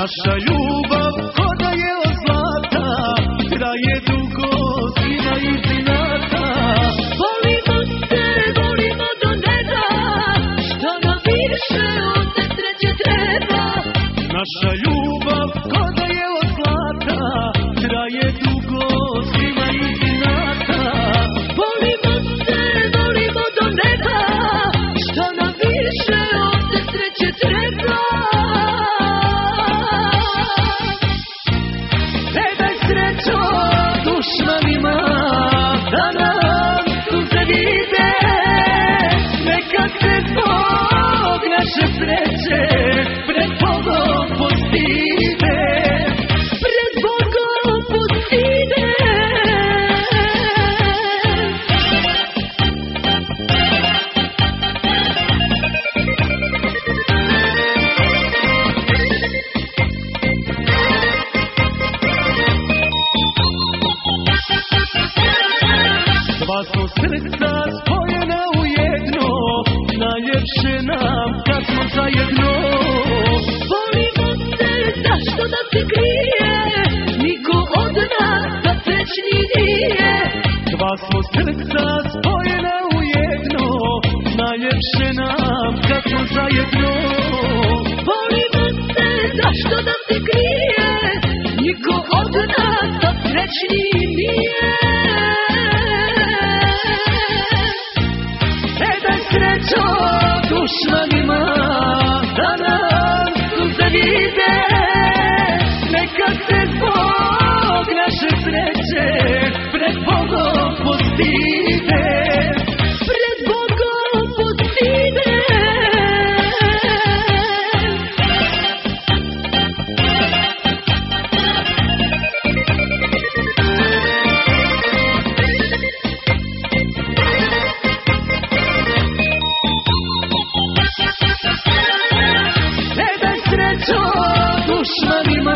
Naša ljubav ko da je od zlata, traje dugo, svima iz inata. Volimo se, volimo do neba, što nam više od te sreće treba. Naša ljubav ko da je od zlata, traje dugo, svima iz inata. Volimo se, volimo do neba, što nam više od te sreće treba. Dušmanima da nam suze vide, neka se zbog naše sreće pred Bogom postide. Pred Bogom postide. Dva smo srca spojena u jedno, najljepše nam kad smo zajedno. Volimo se, zašto da se krije, niko od nas da srećni nije. Dva smo srca spojena u jedno, najljepše nam kad smo zajedno. Volimo se, zašto da se krije, niko od nas da srećni nije. Srećo dušmanima da nam suze vide, neka se zbog naše sreće pred Bogom postide. Pred Bogom postide. Dušmanima